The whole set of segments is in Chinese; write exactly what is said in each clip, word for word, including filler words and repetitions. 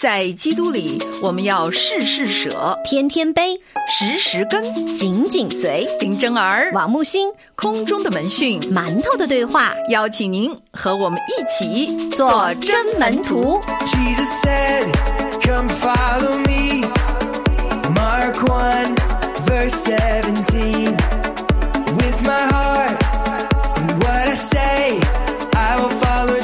在基督里，我们要事事舍， 天天悲， 时时跟， 紧紧随。 林真儿、 王木星， 空中的门讯， 馒头的对话， 邀请您和我们一起做真门徒。 Jesus said, come follow me. Mark one, verse seventeen. With my heart and what I say, I will follow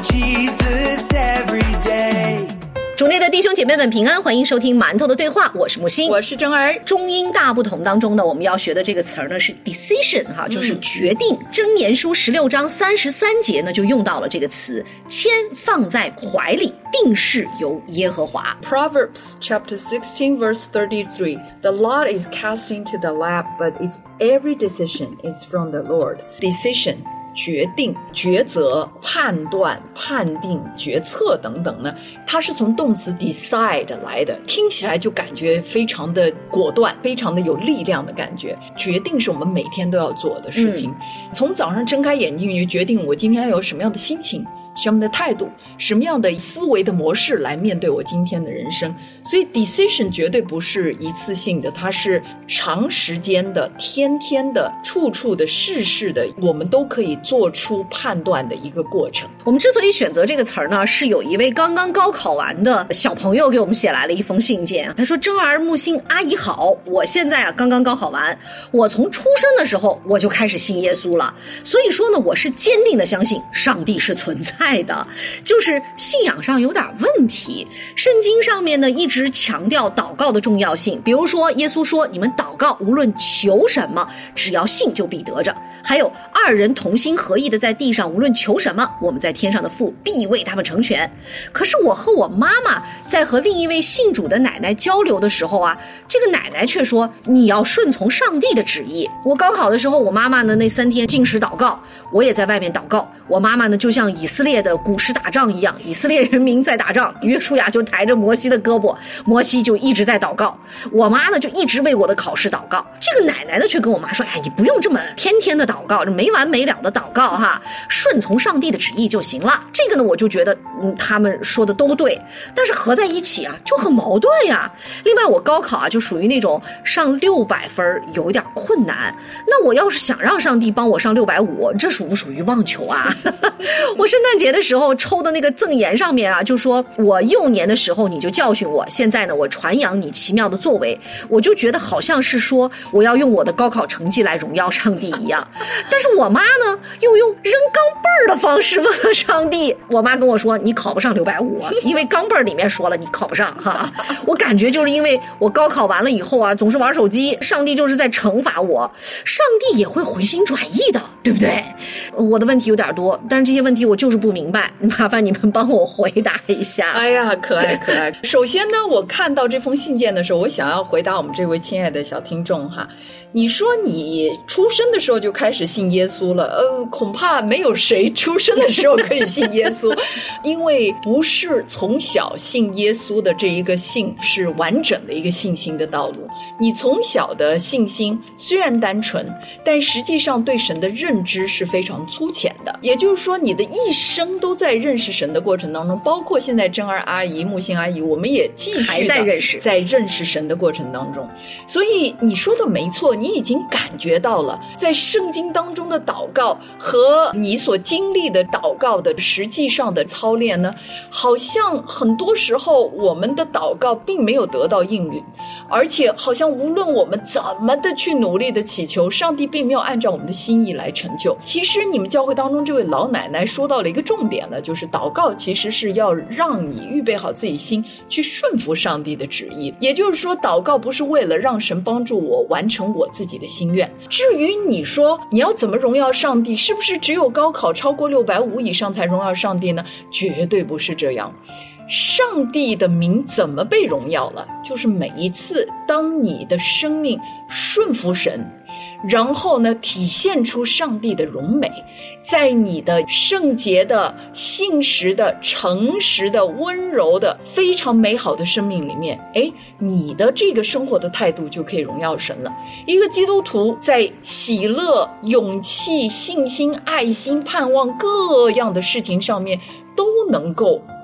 Jesus every day. 主内的弟兄姐妹们平安，欢迎收听馒头的对话，我是木星， 我是真儿。 中英大不同当中呢，我们要学的这个词儿呢是 decision 哈，就是决定。嗯、箴言书十六章三十三节呢就用到了这个词，签放在怀里，定事由耶和华。 Proverbs chapter sixteen verse thirty-three. The lot is cast into the lap, but its every decision is from the Lord. Decision决定、抉择、判断、判定、决策等等呢，它是从动词 decide 来的，听起来就感觉非常的果断，非常的有力量的感觉。决定是我们每天都要做的事情，嗯、从早上睁开眼睛你就决定我今天要有什么样的心情，什么样的态度，什么样的思维的模式来面对我今天的人生。所以 decision 绝对不是一次性的，它是长时间的、天天的、处处的、事事的，我们都可以做出判断的一个过程。 我们之所以选择这个词儿呢，是有一位刚刚高考完的小朋友给我们写来了一封信件，他说：真儿、木星阿姨好，我现在啊刚刚高考完，我从出生的时候我就开始信耶稣了，所以说呢，我是坚定的相信上帝是存在的，就是信仰上有点问题。圣经上面呢一直强调祷告的重要性，比如说耶稣说，你们祷告无论求什么，只要信就必得着。还有二人同心合意的在地上无论求什么，我们在天上的父必为他们成全。可是我和我妈妈在和另一位信主的奶奶交流的时候啊，这个奶奶却说你要顺从上帝的旨意。我高考的时候，我妈妈呢那三天禁食祷告，我也在外面祷告。我妈妈呢就像以色列的古时打仗一样，以色列人民在打仗，约书亚就抬着摩西的胳膊，摩西就一直在祷告，我妈呢就一直为我的考试祷告。这个奶奶呢却跟我妈说，哎，你不用这么天天的祷告，这没完没了的祷告哈，顺从上帝的旨意就行了。这个呢我就觉得嗯，他们说的都对，但是合在一起啊就很矛盾呀。另外我高考啊就属于那种上六百分有点困难，那我要是想让上帝帮我上六百五十，这属不属于妄求啊？我圣诞节的时候抽的那个赠言上面啊，就说我幼年的时候你就教训我，现在呢我传扬你奇妙的作为，我就觉得好像是说我要用我的高考成绩来荣耀上帝一样。但是我妈呢又用扔钢镚儿的方式问了上帝，我妈跟我说你考不上六百五十，因为钢镚儿里面说了你考不上哈。我感觉就是因为我高考完了以后啊总是玩手机，上帝就是在惩罚我，上帝也会回心转意的，对不对？我的问题有点多，但是这些问题我就是不明白，麻烦你们帮我回答一下。 哎呀，可爱可爱。首先呢，我看到这封信件的时候，我想要回答我们这位亲爱的小听众哈。你说你出生的时候就开始信耶稣了，呃，恐怕没有谁出生的时候可以信耶稣，因为不是从小信耶稣的这一个信是完整的一个信心的道路。你从小的信心虽然单纯，但实际上对神的认知是非常粗浅的。也就是说，你的一生都在认识神的过程当中，包括现在真儿阿姨、木星阿姨，我们也继续还在认识， 在认识神的过程当中。所以你说的没错，你已经感觉到了，在圣经当中的祷告和你所经历的祷告的实际上的操练呢，好像很多时候我们的祷告并没有得到应允，而且好像无论我们怎么的去努力的祈求，上帝并没有按照我们的心意来成就。其实你们教会当中这位老奶奶说到了一个重点了，就是祷告其实是要让你预备好自己心去顺服上帝的旨意。也就是说，祷告不是为了让神帮助我完成我自己的心愿。至于你说你要怎么荣耀上帝，是不是只有高考超过六百五以上才荣耀上帝呢？绝对不是这样。上帝的名怎么被荣耀了？就是每一次当你的生命顺服神，然后呢体现出上帝的荣美，在你的圣洁的、信实的、诚实的、温柔的、非常美好的生命里面，诶，你的这个生活的态度就可以荣耀神了。一个基督徒在喜乐、勇气、信心、爱心、盼望各样的事情上面都能够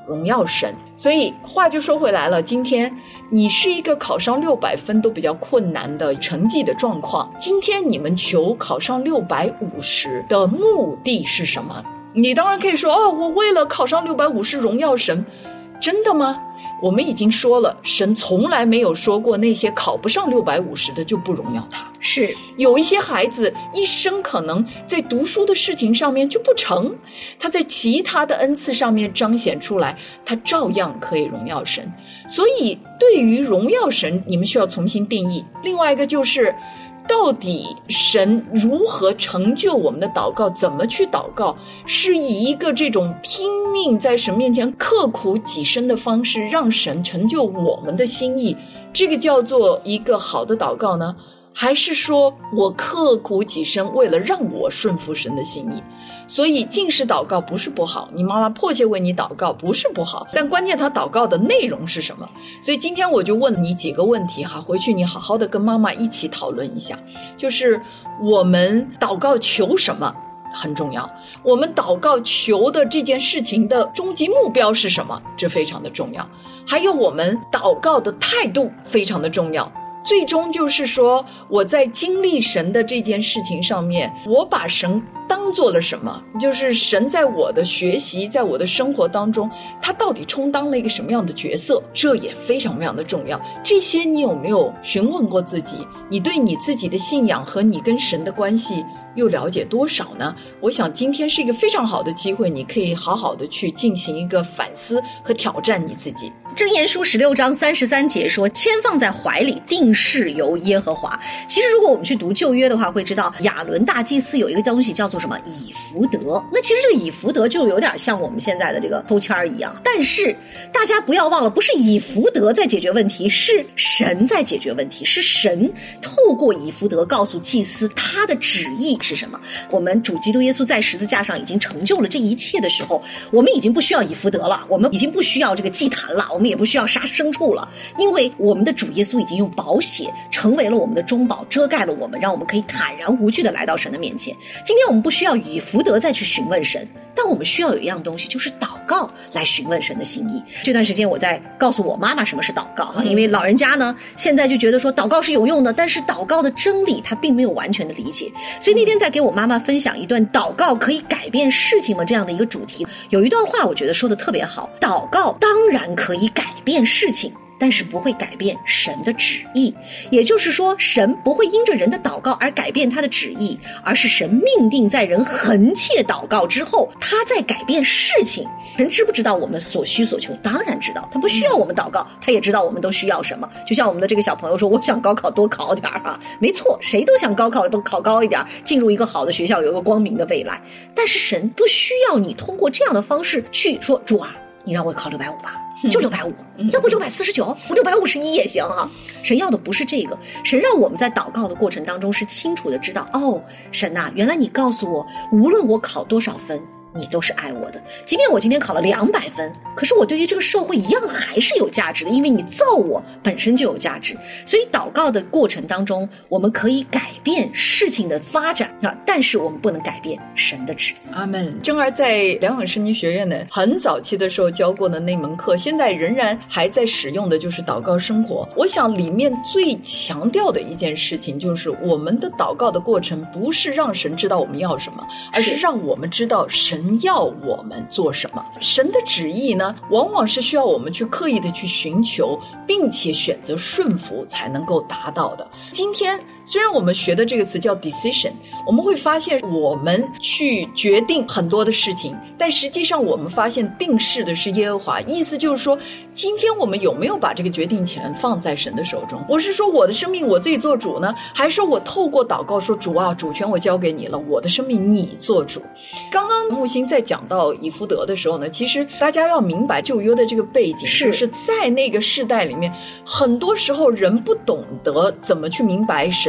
荣耀神。所以话就说回来了，今天你是一个考上六百分都比较困难的成绩的状况，今天你们求考上六百五十的目的是什么？你当然可以说，哦，我为了考上六百五十荣耀神。真的吗？我们已经说了，神从来没有说过那些考不上六百五十的就不荣耀他。 是有一些孩子一生可能在读书的事情上面就不成，他在其他的恩赐上面彰显出来，他照样可以荣耀神。所以对于荣耀神，你们需要重新定义。另外一个就是到底神如何成就我们的祷告，怎么去祷告，是以一个这种拼命在神面前刻苦己身的方式让神成就我们的心意，这个叫做一个好的祷告呢？还是说我刻苦己身为了让我顺服神的心意？所以禁食祷告不是不好，你妈妈迫切为你祷告不是不好，但关键她祷告的内容是什么？所以今天我就问你几个问题哈，回去你好好的跟妈妈一起讨论一下，就是我们祷告求什么很重要，我们祷告求的这件事情的终极目标是什么，这非常的重要，还有我们祷告的态度非常的重要。最终就是说，我在经历神的这件事情上面，我把神当做了什么？就是神在我的学习，在我的生活当中，他到底充当了一个什么样的角色？这也非常非常的重要。这些你有没有询问过自己？你对你自己的信仰和你跟神的关系又了解多少呢？我想今天是一个非常好的机会，你可以好好的去进行一个反思和挑战你自己。 箴言书十六章三十三节说，签放在怀里，定是由耶和华。其实如果我们去读旧约的话，会知道亚伦大祭司有一个东西叫做什么以弗得。那其实这个以弗得就有点像我们现在的这个抽签一样，但是大家不要忘了，不是以弗得在解决问题，是神在解决问题，是神透过以弗得告诉祭司他的旨意是什么。我们主基督耶稣在十字架上已经成就了这一切的时候，我们已经不需要以弗得了，我们已经不需要这个祭坛了，我们也不需要杀牲畜了，因为我们的主耶稣已经用宝血成为了我们的中保，遮盖了我们，让我们可以坦然无惧地来到神的面前。今天我们不需要以弗得再去询问神，但我们需要有一样东西，就是祷告来询问神的心意。这段时间我在告诉我妈妈什么是祷告啊，因为老人家呢现在就觉得说祷告是有用的，但是祷告的真理他并没有完全的理解。所以那天在给我妈妈分享一段祷告可以改变事情吗这样的一个主题，有一段话我觉得说的特别好，祷告当然可以改变事情，但是不会改变神的旨意。也就是说，神不会因着人的祷告而改变他的旨意，而是神命定在人恒切祷告之后，他在改变事情。神知不知道我们所需所求？当然知道，他不需要我们祷告，他也知道我们都需要什么。就像我们的这个小朋友说，我想高考多考点啊，没错，谁都想高考都考高一点，进入一个好的学校，有一个光明的未来。但是神不需要你通过这样的方式去说，主啊，你让我考六百五吧，就六百五，要不六百四十九，我六百五十一也行啊。神要的不是这个，神让我们在祷告的过程当中是清楚的知道，哦，神啊，原来你告诉我，无论我考多少分，你都是爱我的。即便我今天考了两百分，可是我对于这个社会一样还是有价值的，因为你造我本身就有价值。所以祷告的过程当中，我们可以改变事情的发展啊，但是我们不能改变神的旨意。 阿们。珍儿在良友圣经学院的很早期的时候教过的那门课，现在仍然还在使用的就是祷告生活。我想里面最强调的一件事情就是，我们的祷告的过程不是让神知道我们要什么，而是让我们知道神要我们做什么。神的旨意呢，往往是需要我们去刻意的去寻求，并且选择顺服才能够达到的。今天虽然我们学的这个词叫 decision， 我们会发现我们去决定很多的事情，但实际上我们发现定事的是耶和华。意思就是说，今天我们有没有把这个决定权放在神的手中？我是说我的生命我自己做主呢，还是说我透过祷告说，主啊，主权我交给你了，我的生命你做主。刚刚木星在讲到以弗得的时候呢，其实大家要明白旧约的这个背景， 是就是在那个世代里面，很多时候人不懂得怎么去明白神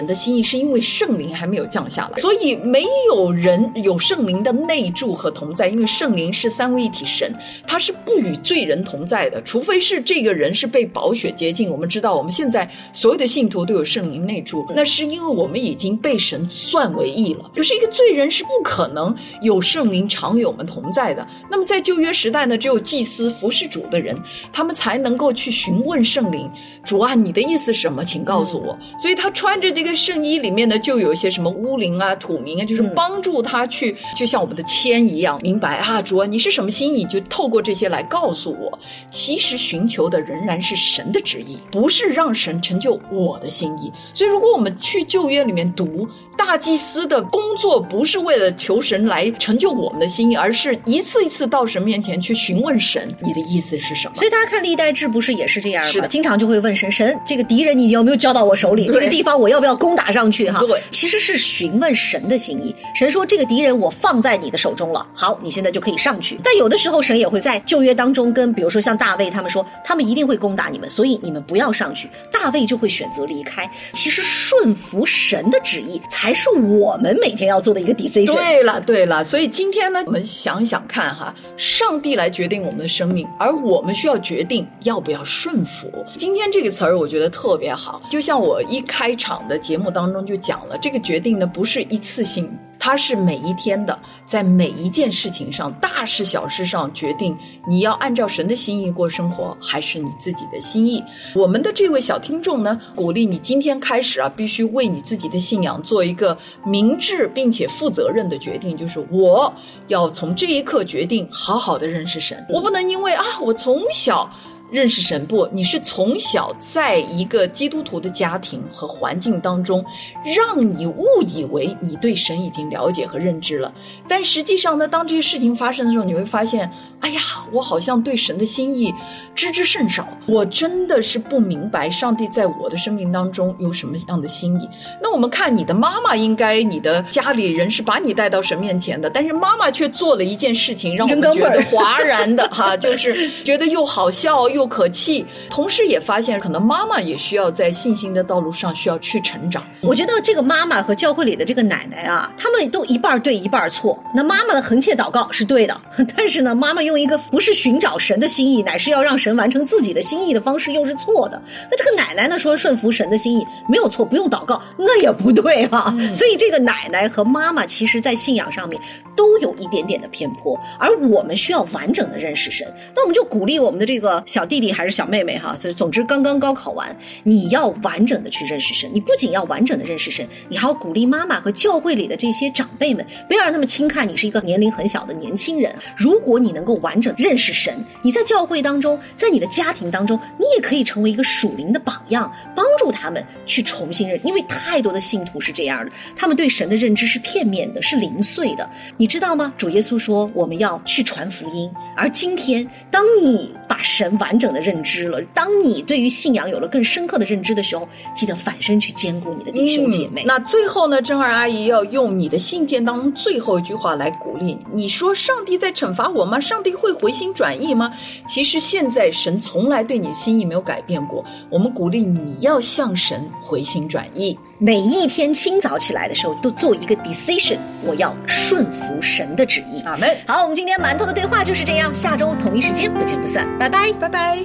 神的心意，是因为圣灵还没有降下来，所以没有人有圣灵的内住和同在，因为圣灵是三位一体神，他是不与罪人同在的，除非是这个人是被宝血洁净。我们知道我们现在所有的信徒都有圣灵内住，那是因为我们已经被神算为义了。可是一个罪人是不可能有圣灵常与我们同在的。那么在旧约时代呢，只有祭司服侍主的人，他们才能够去询问圣灵，主啊，你的意思是什么，请告诉我、嗯、所以他穿着这个圣衣，里面呢就有一些什么乌灵啊土明啊，就是帮助他去、嗯、就像我们的签一样明白啊，主啊，你是什么心意，就透过这些来告诉我。其实寻求的仍然是神的旨意，不是让神成就我的心意。所以如果我们去旧约里面读，大祭司的工作不是为了求神来成就我们的心意，而是一次一次到神面前去询问神，你的意思是什么。 所以大家看历代志不是也是这样吗？ 是的， 经常就会问神，神这个敌人你有没有交到我手里，这个地方我要不要攻打上去哈？ 对， 其实是询问神的心意。神说这个敌人我放在你的手中了，好，你现在就可以上去。但有的时候神也会在旧约当中跟比如说像大卫他们说，他们一定会攻打你们，所以你们不要上去，大卫就会选择离开。其实顺服神的旨意才是我们每天要做的一个 decision。 对了对了，所以今天呢，我们想一想看哈，上帝来决定我们的生命，而我们需要决定要不要顺服。今天这个词儿我觉得特别好，就像我一开场的节目当中就讲了，这个决定呢不是一次性，它是每一天的，在每一件事情上，大事小事上决定你要按照神的心意过生活，还是你自己的心意。我们的这位小听众呢，鼓励你今天开始啊，必须为你自己的信仰做一个明智并且负责任的决定，就是我要从这一刻决定好好的认识神。我不能因为啊，我从小认识神，不，你是从小在一个基督徒的家庭和环境当中，让你误以为你对神已经了解和认知了，但实际上呢，当这些事情发生的时候，你会发现，哎呀，我好像对神的心意知之甚少，我真的是不明白上帝在我的生命当中有什么样的心意。那我们看你的妈妈，应该你的家里人是把你带到神面前的，但是妈妈却做了一件事情让我们觉得哗然的哈，就是觉得又好笑又可气，同时也发现可能妈妈也需要在信心的道路上需要去成长。 我觉得这个妈妈和教会里的这个奶奶啊，他们都一半对一半错。那妈妈的横切祷告是对的，但是呢，妈妈用一个不是寻找神的心意，乃是要让神完成自己的心意的方式又是错的。那这个奶奶呢说顺服神的心意没有错，不用祷告，那也不对哈、啊嗯。所以这个奶奶和妈妈其实在信仰上面都有一点点的偏颇，而我们需要完整的认识神。那我们就鼓励我们的这个小弟弟还是小妹妹哈，总之刚刚高考完，你要完整的去认识神。你不仅要完整的认识神，你还要鼓励妈妈和教会里的这些长辈们，不要让他们轻看你是一个年龄很小的年轻人。如果你能够完整认识神，你在教会当中，在你的家庭当中，你也可以成为一个属灵的榜样，帮助他们去重新认。因为太多的信徒是这样的，他们对神的认知是片面的，是零碎的。你知道吗？主耶稣说我们要去传福音，而今天当你把神完整的认知了，当你对于信仰有了更深刻的认知的时候，记得反身去兼顾你的弟兄姐妹、嗯、 那最后呢，珍儿阿姨要用你的信件当中最后一句话来鼓励你，说上帝在惩罚我吗？上帝会回心转意吗？其实现在神从来对你的心意没有改变过，我们鼓励你要向神回心转意。 每一天清早起来的时候都做一个 decision， 我要顺服神的旨意。 阿们。 好，我们今天馒头的对话就是这样，下周同一时间不见不散，拜拜拜拜。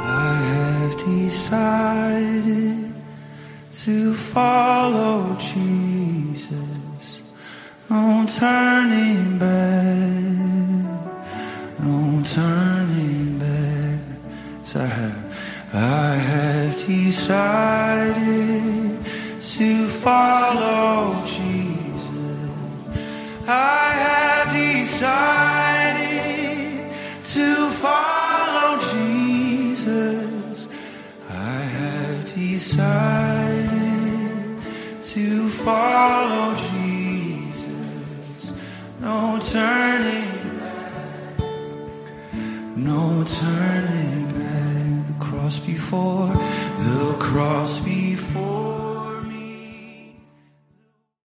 I have decided to follow Jesus, no turning back, no turning back. So I have, I have decided to follow Jesus. I have decided to follow Jesus. I have decided to follow Jesus. No turning back, no turning back. The cross before, the cross before